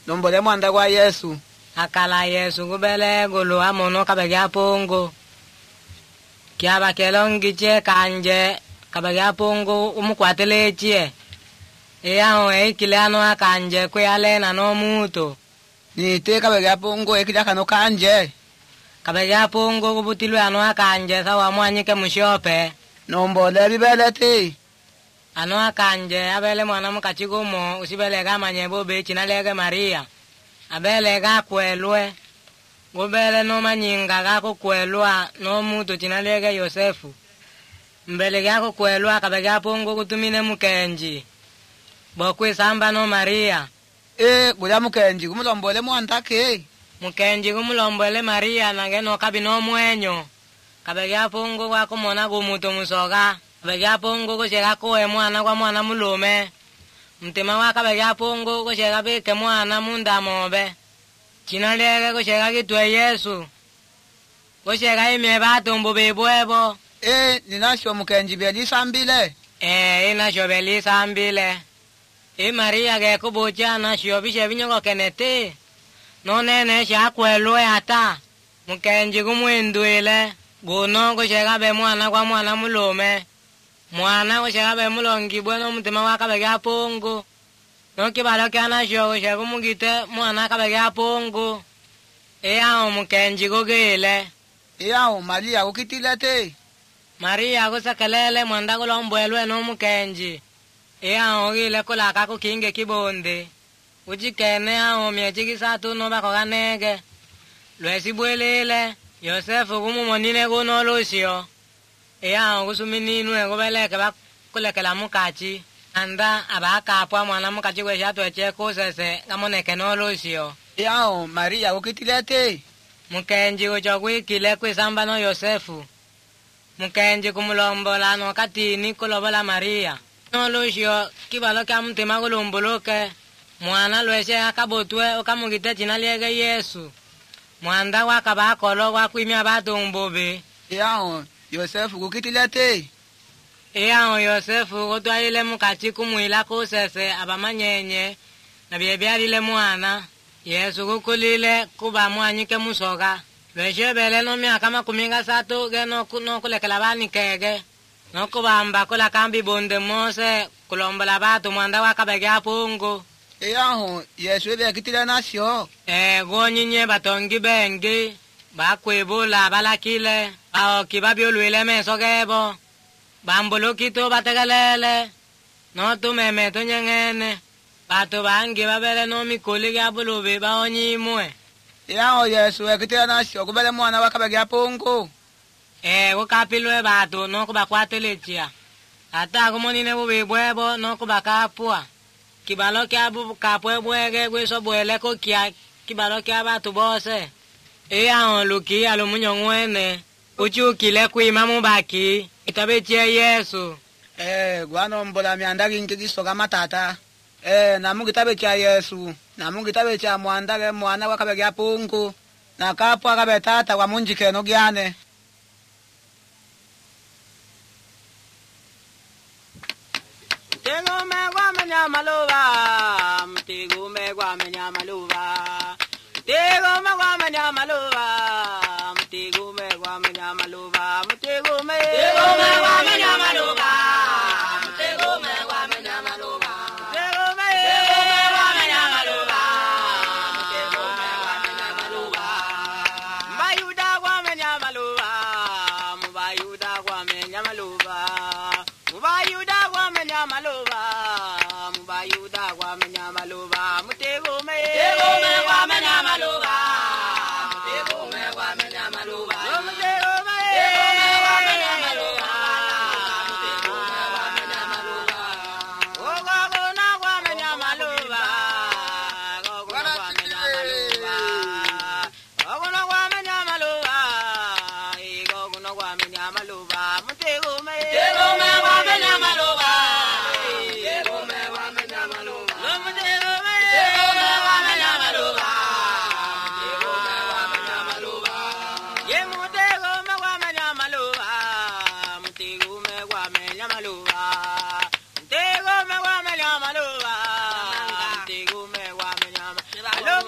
nombole mwanda kwa Yesu. Akala Yesu kubele gulu amono kabagya pongo. Kiaba kelongiche kanje kabagya pongo umukwatelechie. Eyaho ekilano akanje kweyale na no muto. Nite kabagya pongo ekilya kano kanje. Kabagya pongo kubutilwe ano akanje sawa mwanyike mushope. Nombole bibelete. Ano akanje abele mwana mukachigumo usibele gamanye bobe chinalege Maria. Abele gakwelwe. Gobele no manyinga gako kwelwa no muto chinalege Yosefu. Mbele gako kwelwa kabagya pongo kutumine mukenji. Bokwe samba no Maria. Gulya mukenji kumulombole mwandake. Mukenji kumulombole Maria nangeno kabino mwenyo. Kabagya pongo kwa kumona gumuto musoga. Kabagya pongo kushega koe mwana kwa mwana mulume. Mtima wa kabagya pongo kushega beke mwana munda mobe. Chinalege kushega kitwe Yesu. Kushega ime batumbu bibwebo. Ninasho mukenji belisambile. Inasho belisambile. Maria ge kubucha na shiobishe binyoko kenete. No nene shakwelwe ata. Mukenji kumwindwile. Guno kushega be mwana kwa mwana mulume. Mwana kushega be mulongi bueno mtima wa kabagya pongo. No kibalo kana sho kushega kumugite mwana kabagya pongo. Eyaho mukenji kugile. Eyaho Maria kukitilete. Maria kusakelele mwanda kulombwelwe no mukenji. Eyaho gile kulaka kukinge kibonde. Ujikene aho miechikisatu no bakoganege. Lwesibwelele. Yosefu kumumonine kuno lusio. Eyaho kusumininwe kubeleke bakulekela mukachi. Anda abakapwa mwana mukachi kweshatu eche kusese kamoneke no lusio. Eyaho Maria kukitilete. Mukenji kuchokwikile kwisamba no Yosefu. Mukenji kumulombola no katini kulobola Maria. No lusio kibalo kya mtima kulumbuluke. Mwana lweshe akabotwe ukamugite chinaliege Yesu. Mwanda wakabakolo wakwimya batumbubi. Eyaho Yosefu kukitilete. Eyaho Yosefu kutwaile mukachi kumwila kusese abamanyenye. Na byebyalile mwana. Yesu kukulile kuba mwanyike musoga. Lweshebele no myaka 13 geno kulekela banikege. No kubamba kula kambi bonde mose kulombola batu mwanda wakabagya pongo. Eyaho Yesu ebekitile nasyo. Gonyinye batongi bengi. Bakwebula balakile. Kibabyolwile meso gebo. Bambulukito bategelele. No tumeme tunyengene. Batu bangi babele no mikuli gya bulubi baonyimwe. Eyaho Yesu ekitile nasyo kubele mwana wakabagya pongo. Kukapilwe batu no kubakwatelechia. Ata kumonine bubibwebo no kubakapua. Kibalo kya kapwe bwege kwiso bweleko kya kibalo kya batu bose. Eyaho luki alumunyongwene. Uchukile kwima mubaki. Itabechie Yesu. Gwano mbola myandagi nkigisoga matata. Namungi tabechia Yesu. Namungi tabechia mwandage mwana wakabagya pongo. Nakapwa kabetata kwa munjike no gyane. Tego megwa menya maluva, tego megwa menya maluva. Tego megwa menya maluva, tego megwa menya maluva, tego megwa menya maluva. Tego megwa menya maluva. Tego megwa menya maluva. Tego megwa menya maluva. Mbayuda kwa menya maluva, mbayuda kwa menya maluva. Mubayuda kwa menya maluva, mubayuda kwa menya maluva, mutego me kwa menya maluva, mutego me kwa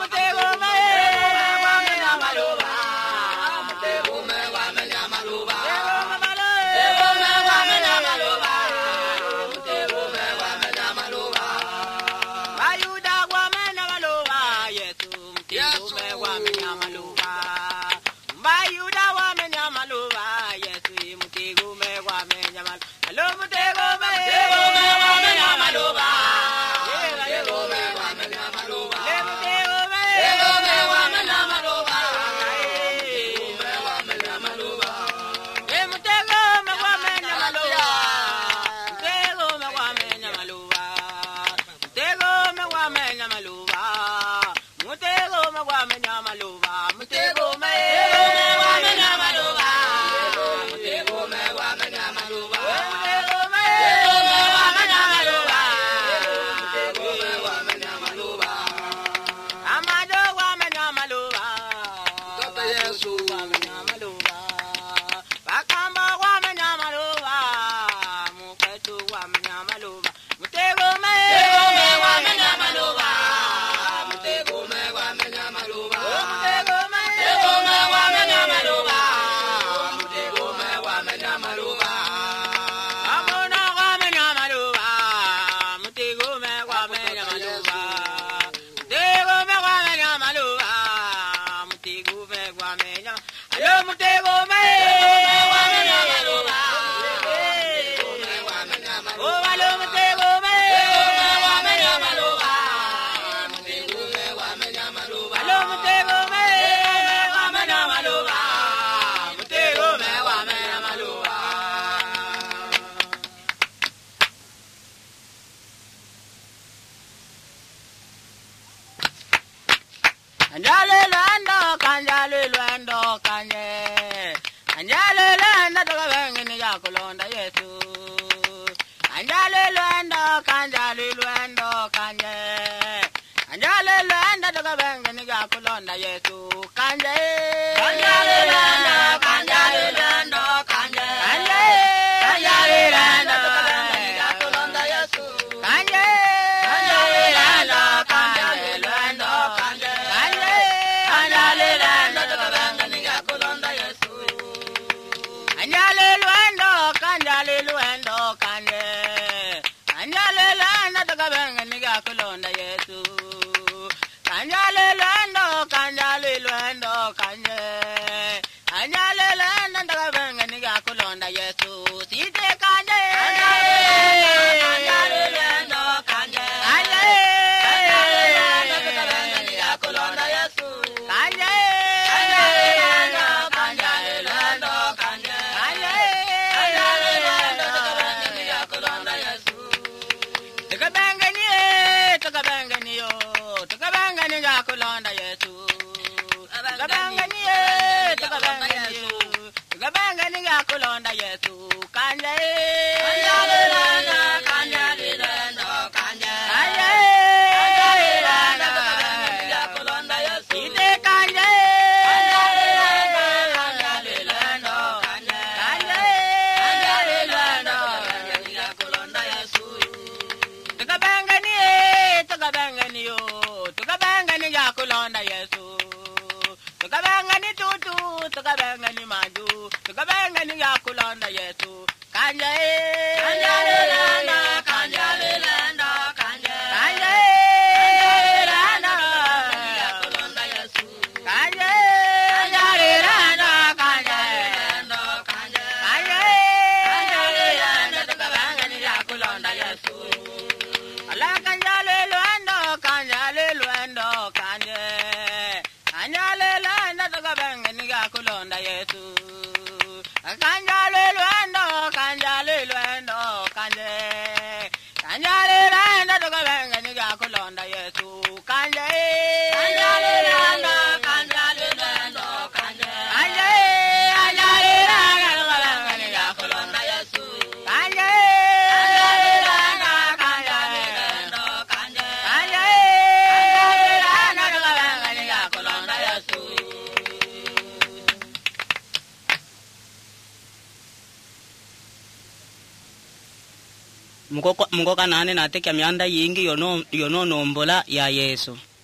Mkoka nane natekya myanda yingi yono nombola ya Yesu.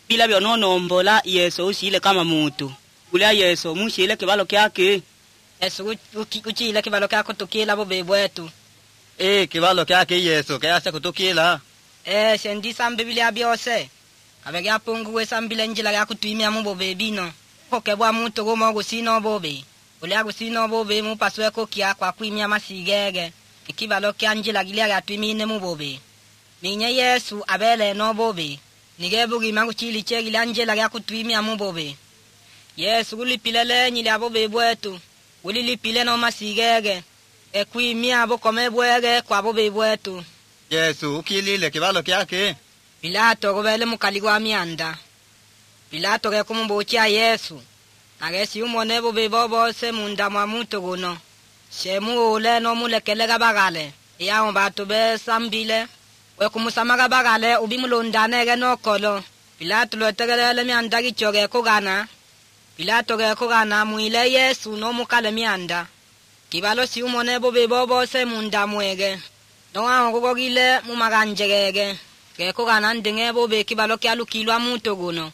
bila byononombola Yesu usile kama mutu. Ule Yesu mushile kibalo kyake. Yesu uchile kibalo kyako tukila bo bebwetu. Kibalo kyake Yesu kayase kutukila. Sendisa Biblia byose. Kabege apungu wesambile njila ya kutuimia mubo bebino. Kokebwa mutu gomo gusino bobe. Ule agusino bobe mupaswe kokia kwa kuimia masigege. Ikibalo kya njila gilia ya tuimine mubobe. Minye Yesu abele no bobe. Nigebugi mangu chili chegi la njila ya kutuimia mubobe. Yesu ulipilele nyili abobe bwetu. Ulilipile no masigege. Kuimia abo kome bwege kwa bobe bwetu. Yesu ukilile kibalo kyake. Pilato gobele mukaligwa mianda. Pilato ge kumumbochia Yesu. Nagesi umone bobe bose munda mwa mutu guno. Shemu ule no mulekelega bagale. Yao batu be sambile. We kumusamaga bagale ubimulondanege no kolo. Pilato lotegelele mianda gichoge kugana. Pilato ge kugana muile Yesu no mukale mianda. Kibalo si umone bobe bose munda mwege. No angogogile mumaganjegege. Ge kugana ndenge bobe kibalo kyalukilwa mutu guno.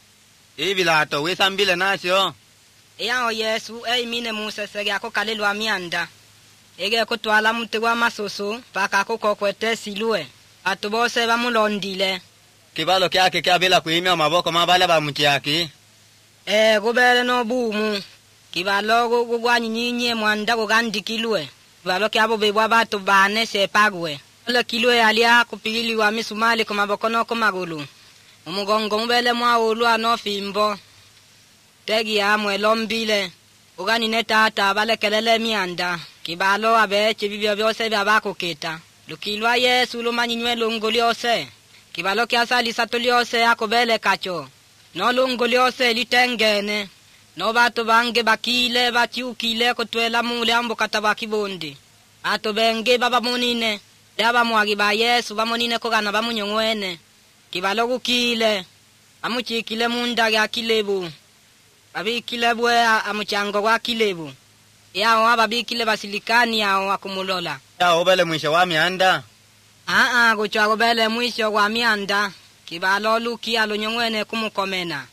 Pilato wesambile nasyo. Yao Yesu mine musesege ako kalelwa mianda. Ege kutwala mutegwa masoso paka ako kokwete silue. Atu bose bamulondile. Kibalo kyake kyabela kuimia maboko mabala bamukyaki. Gobele no bumu. Kibalo gugwanyinye mwanda gugandikilwe. Kibalo kyabo bebwa batu bane sepagwe. Ole kilwe alia kupigiliwa misumali ku maboko no ku magulu. Umugongo mubele mwa ulwa no fimbo. Tegi amwe lombile. Ugani netata balekelele mianda. Kibalo abeche bibyo byose byabakukita. Lukilwa Yesu lumanyinywe lunguliose. Kibalo kyasali satuliose akobele kacho. No lunguliose litengene. No batu bange bakile bachiukile kutwela mule ambo katabakibondi. Atu benge baba munine. Daba mwagi ba Yesu bamonine kogana bamunyongwene. Kibalo gukile. Amuchikile munda ya kilebu. Babikile bwe amuchango wa kilebu. Yao ababikile basilikani yao akumulola. Yao bele mwisho wa mianda. Kuchwa bele mwisho wa mianda. Kibalo luki alonyongwene kumukomena.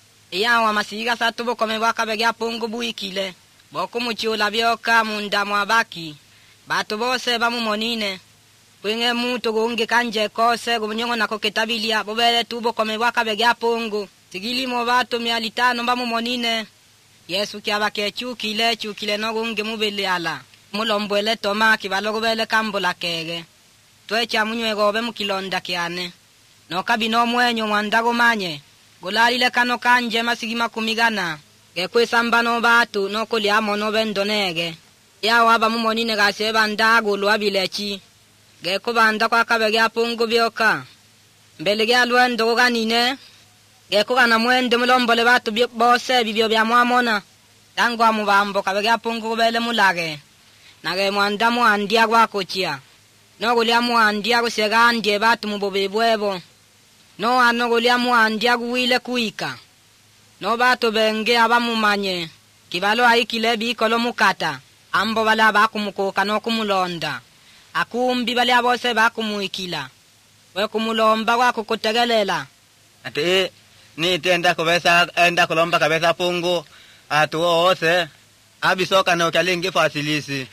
Yao amasiga satubo kome wakabege apungu buikile. Boku muchula bioka munda mwabaki. Batu bose bamumonine. Kwenge mutu gungi kanje kose gubunyongo na koketabilia. Bobele tubo kome wakabege apungu. Sigili mo batu mialitano bamumonine. Yesu kiabake chukile no gungi mubili ala. Mulombwele toma kibalo gubele kambola kege. Twecha munywe gobe mukilonda kiane. No kabino mwenyo mwandago manye. Gulalile kano kanje masigima kumigana. Gekwe sambano batu no kuliamo no bendonege. Yao aba mumonine gaseba ndago luabilechi. Geko banda kwa kabege apungu bioka. Mbelege alwendo ganine. Geko kana mwende mulombole batu bose bibyo bya mwamona. Tango amubambo kabege apungu kubele mulage. Nage mwanda mwandia kwa kochia. No gulia mwandia kusega andie batu mubobe bwebo. No ano gulia mwandia guwile kuika. No batu benge abamumanye. Kibalo aikile bikolo mukata. Ambo bala bakumukoka no kumulonda. Akumbi bale abose bakumuikila. We kumulomba kwa kukutegelela. Ate ni tenda kubesa enda kulomba kabesa pungu. Atu ose. Abisoka na ukalingi fasilisi.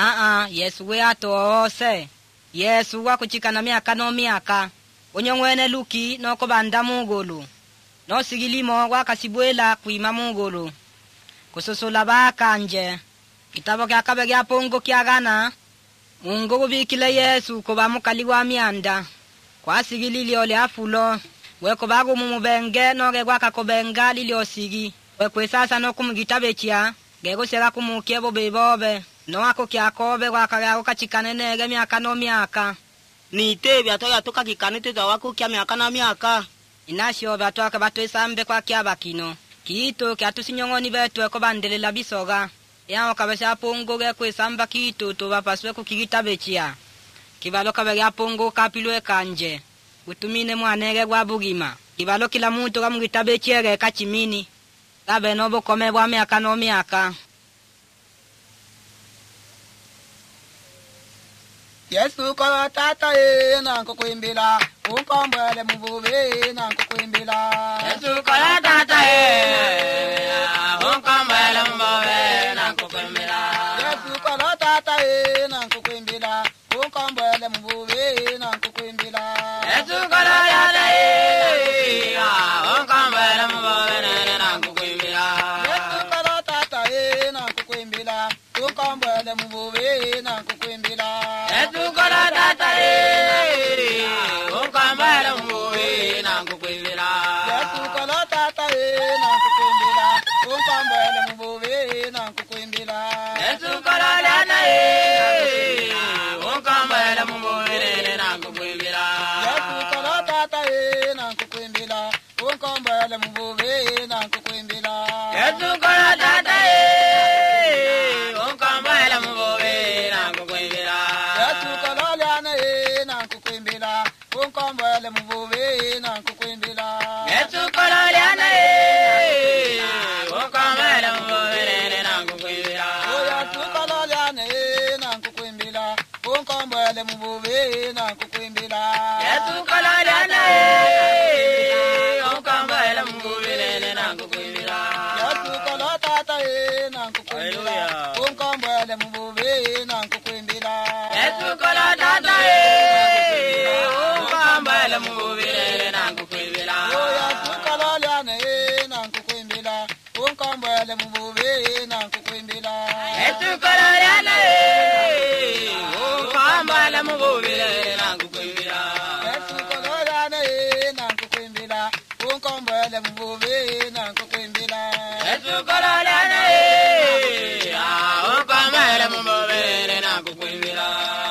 Yesu we atu ose. Yesu wa kuchikana miaka no miaka. Onyongwene luki no kubanda mugulu. No sigilimo wakasibwela kuima mugulu. Kususula bakanje. Kitabo kya kabege apungu kiagana. Mungu kubikile Yesu kuba mukaliwa mianda. Kwa sigilili ole afulo. We kubagu mumubenge no gegwa kakobenga lili osigi. We kwe sasa no kumugitabekia. Gego sega kumukiebo bebobe. No ako kiakobe wakagako kachikanenege miaka no miaka. Ni tebi atoya toka kikanete za wako kia miaka na miaka. Inasio batoka bato isambe kwa kia bakino. Kiito kia tusinyongoni betu eko bandelela bisoga. Yao kabese apungu ge kwe samba kiito tubapaswe kukigitabekia. Kibalo kabege apungu kapilwe kanje. Utumine mwanege gwa bugima. Kibalo kila muntu kamugitabekiege kachimini. Gabe nobo kome bwa miaka no miaka. Yesu ko tata na kukuimbila. Ukombele mubube na kukuimbila. unkombele mvuvi na nkukuimbila. Yesu kola tata unkombele mvuvi na nkukuimbila. Yesu kola liane na nkukuimbila. Unkombele mvuvi na nkukuimbila. Yesu kola liane unkombele mvuvi na nkukuimbila. Yesu kola liane na nkukuimbila. Unkombele mvuvi na nkukuimbila. Yesu kola liane unkombele mvuvi na nkukuimbila. Yesu kola tata na nkukuimbila. Unkombele mvuvi na nkukuimbila. Yesu kola tata unkombele mvuvi na nkukuimbila. Yesu kola liane na nkukuimbila. Unkombele mvuvi na nkukuimbila. Yesu kola liane unkombele mvuvi na nkukuimbila. Yesu kola liane na nkukuimbila. Unkombele mvuvi na nkukuimbila. Yesu kola liane unkombele mvuvi na nkukuimbila.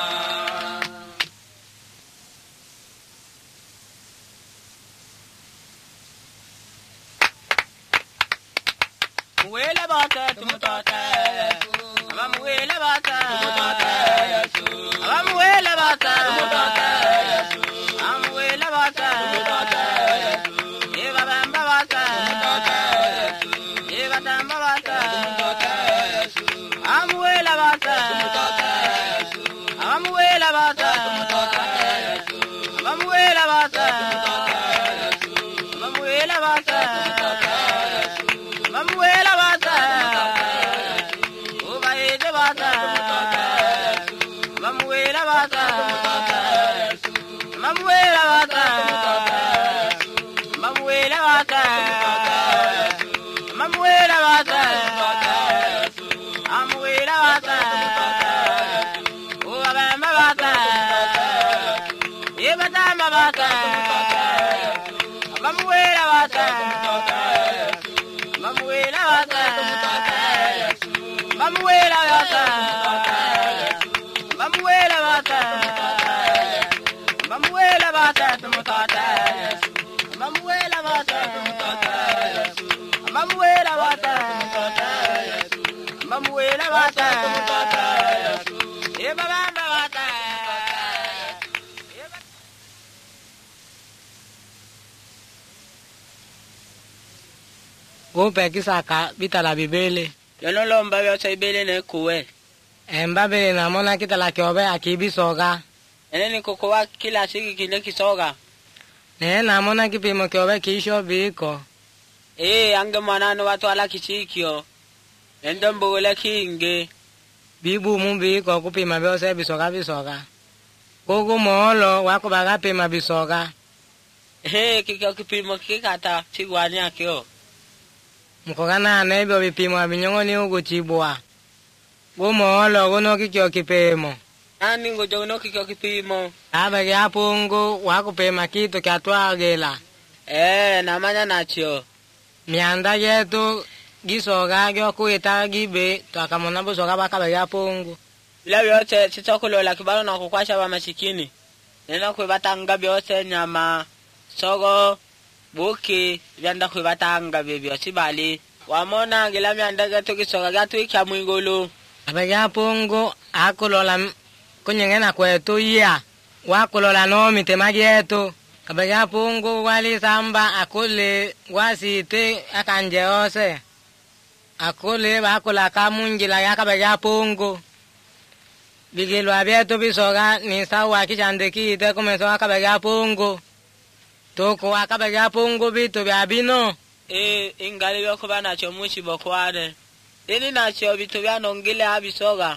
Muwele bata tumutata Aba muwele bata tumutata Aba muwele bata tumutata Aba muwele bata tumutata Eba bamba bata tumutata Eba tamba bata tumutata Aba muwele bata tumutata Aba muwele bata tumutata Aba muwele bata tumutata Aba muwele bata tumutata Mamuela bata, oba ede bata, mamuela bata, mamuela bata, mamuela bata, mamuela bata, amuela bata, oba bamba bata, eba tamba bata, mamuela bata. Mamuela bata, mamuela bata, mamuela bata, mamuela bata, tumutata, mamuela bata, tumutata, mamuela bata, mamuela bata, tumutata, eba bamba bata. Upe kisaka bitala bibele. Yono lomba yota ibele ne kuwe. Emba bele namona kitala kiobe akibisoga. Ene ni kukuwa kila siki kile kisoga. Ne namona kipimo kiobe kisho biko. Ange mwanano watu ala kichikyo. Endo mbugule kinge. Bibu biko kupima byose bisoga. Kuku molo wako baga pima bisoga. Kikyo kipimo kikata chigwani akyo. Mkogana nebyo bipimo binyongo ni uguchibwa. Gumolo guno kikyo kipimo. Nani ngojo guno kikyo kipimo. Abe yapungu wakupima kitu kyatwagela. Namanya nacho. Mianda yetu gisoga gyo kuita gibe twakamona busoga bakabe yapungu. Bila byote chitokulola kibalo na kukwasha ba mashikini. Nena kwebatanga byose nyama sogo buki byanda kwebatanga bebyo sibali wamona ngela myanda gato kisoga gato ikyamwingolo abega pongo akulola kunyengena kwetu ya wakulola no mitema yetu abega pongo wali samba akule wasite akanje ose akule bakula kamunjila yakabega pongo bigelo abyeto bisoga ni sawa kichandeki ite kumeso akabega pongo toko wakabega pongo bitu byabino ingali byoko banacho mushi bokwane ini nacho bitu byanongile abisoga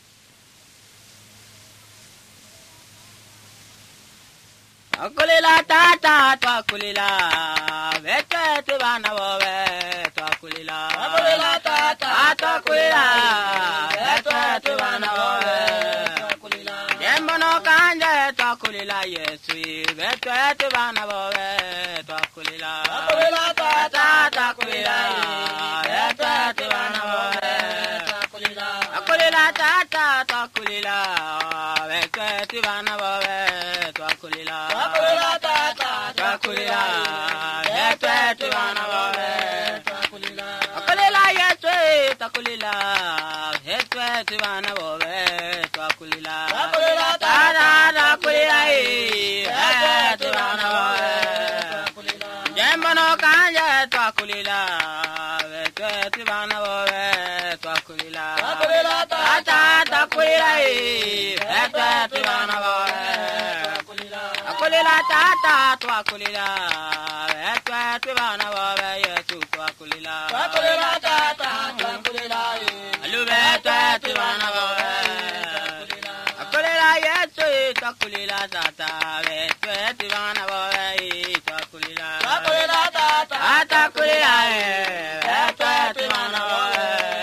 akulila tata twakulila betete bana bobe twakulila Akulila tata twakulila betete bana bobe twakulila yembono kanje twakulila Yesu betete bana bobe twakulila Akulila tata twakulila betete bana bobe twakulila akulila tata twakulila betete bana bobe twakulila Akulila tata twakulila yetwe tubana bobe twakulila yetwe twakulila yetwe tubana bobe twakulila tata twakulila yetwe tubana bobe jembono kanje twakulila yetwe tubana bobe twakulila tata twakulila yetwe tubana bobe twakulila tata twakulila yetwe tubana bobe yesu twakulila tata twakulila alube yetwe tubana bobe twakulila yesu twakulila tata yetwe tubana bobe twakulila tata twakulila yetwe tubana bobe.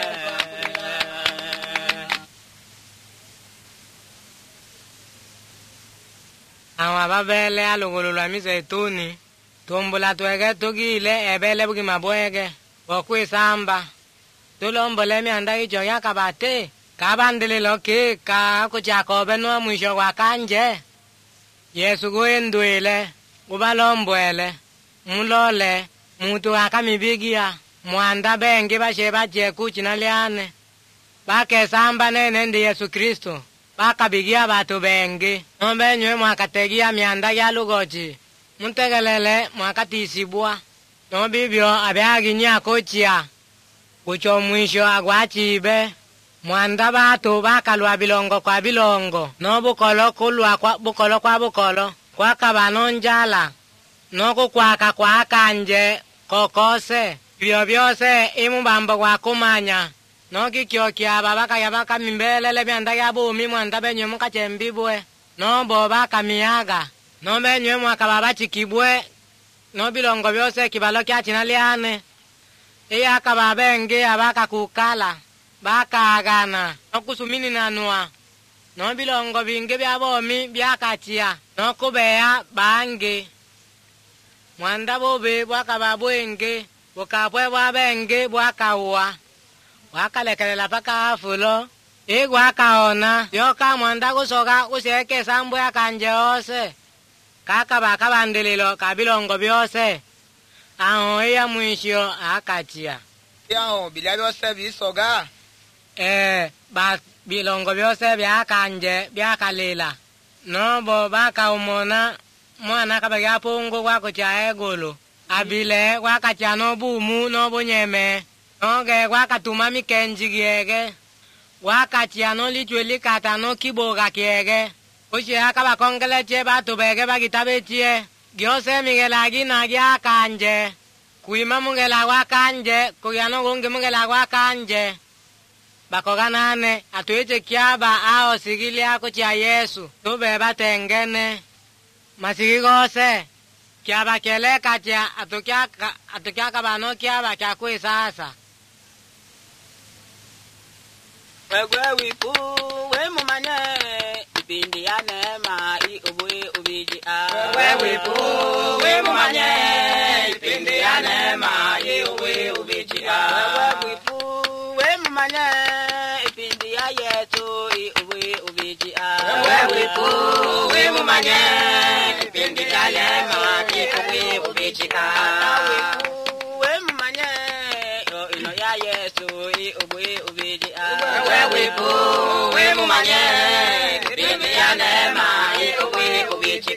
Awa babele alugululwa mizeituni tumbula twege tugile ebele bugima bwege bokwisamba tulombole mianda ijo yakabate kabandililo kika kuchakobe nuwa mwisho kwa kanje Yesu kuindwile kubalombwele mulole mutu akamibigia mwanda bengi bashe bache kuchina liane bakesamba nene ndi Yesu Kristo bakabigia batu bengi nombenywe mwakategia mianda ya lugochi muntegelele mwakatisibwa nobibyo abeaginya kochia kucho mwisho agwachibe mwanda batu bakalwa bilongo kwa bilongo nobukolo kulwa kwa bukolo kwakaba njala nokukwaka kwa kanje kokose byo byose imubambo kwa kumanya nokikyokia babaka yabaka mimbelele byanda yabumi mwanda benywe mukachembibwe nobo bakamiyaga nobenywe mwakababa chikibwe nobilongo byose kibalo kyachinaliane iyakaba bengi abaka kukala bakagana nokusumini nanua nobilongo bingi byabomi byakachia nokubeya bangi mwanda bobe bwakaba bwenge bukapwe bwabengi bwakawa wakalekelela paka afulo igwakaona yoka mwanda kusoka useke sambu ya kanje ose kakaba kabandililo kabilongo byose aho iya mwisho akachia yaho bilya byose bisoga ba bilongo byose byakanje byakalila nobo bakaumona mwana kabagya pungu kwako cha egolo abile kwakacha nobumu nobunyeme noge kwakatuma mikenji giege wakachia nolichweli kata no kiboga kiege uche akaba kongeleche batu bege bagitabechie gyose migelagi na gya kanje kuima mungela kwa kanje kuyano gonge mungela kwa kanje bakoganane atueche kiaba ao sigili ako cha Yesu tube batengene masigigose kiaba kele kacha atukia kabano kiaba kya kuisasa Wewe wipu we mumanye ipindi ya neema iubwe ubiji wewe wipu we mumanye ipindi ya neema iubwe ubiji wewe wipu we mumanye ipindi ya Yesu iubwe ubiji wewe wipu we mumanye ipindi ya neema iubwe ubiji wipu we mumanye yo ino ya Yesu iubwe ubiji wewe wipu we mumanye ipindi ya neema iubwe ubiji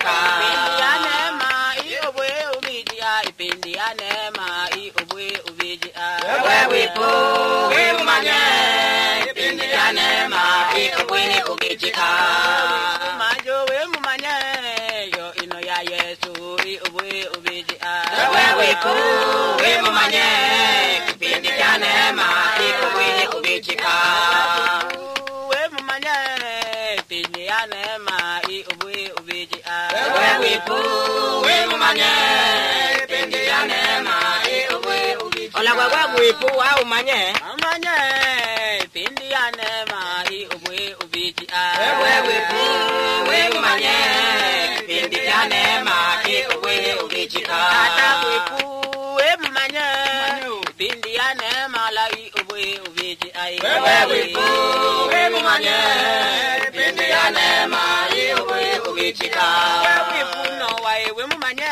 ipindi ya neema iubwe ubiji wewe wipu we mumanye ipindi ya neema iubwe ubiji majo we mumanye yo ino ya Yesu iubwe ubiji wewe wipu we mumanye ipindi ya neema iubwe ubiji we mumanye ipindi ya neema iubwe ubiji wewe wipu we mumanye ipindi ya neema iubwe ubiji ola kwa wipu au manye amanye ipindi ya neema iubwe ubiji wewe wipu we mumanye ipindi ya neema iubwe ubiji ata wipu we mumanye ipindi ya neema la iubwe ubiji wewe wipu we mumanye ipindi ya neema iubwe ubiji wewe wipu no wa we mumanye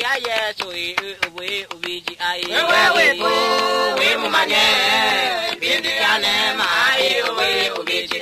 ya Yesu we ubiji ai wewe we mumanye bindi ya neema we ubiji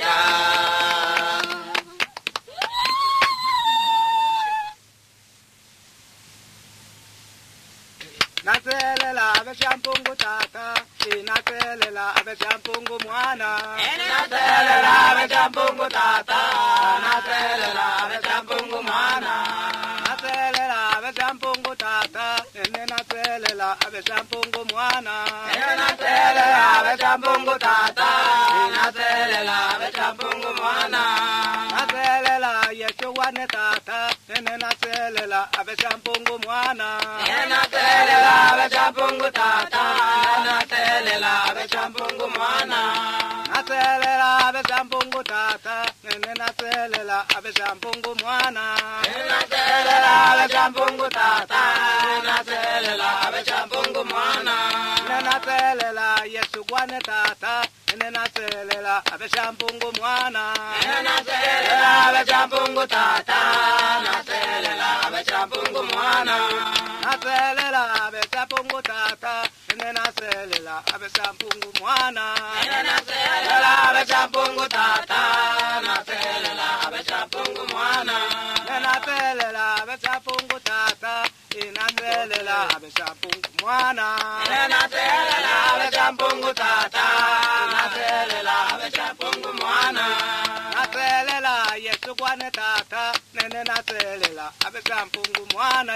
Naselela abeshampungu tata, naselela abeshampungu mwana. naselela abeshampungu tata, naselela abeshampungu mwana. Naselela abeshampungu tata, naselela abeshampungu mwana. naselela abeshampungu tata, naselela abeshampungu mwana. Naselela Yesu wane tata, naselela abeshampungu mwana. naselela abeshampungu tata, naselela abeshampungu mwana. Naselela abeshampungu tata, naselela abeshampungu mwana. naselela abeshampungu tata, naselela abeshampungu mwana. Naselela Yesu wane tata, naselela abeshampungu mwana. naselela abeshampungu tata, naselela abeshampungu mwana. Naselela abeshampungu tata, naselela abeshampungu mwana. naselela abeshampungu tata, naselela abeshampungu mwana. Naselela abeshampungu tata, naselela abeshampungu mwana. naselela abeshampungu tata, naselela abeshampungu mwana. Naselela Yesu kwane tata, naselela abeshampungu mwana.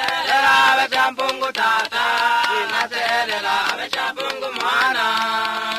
naselela abeshampungu tata, naselela abeshampungu mwana.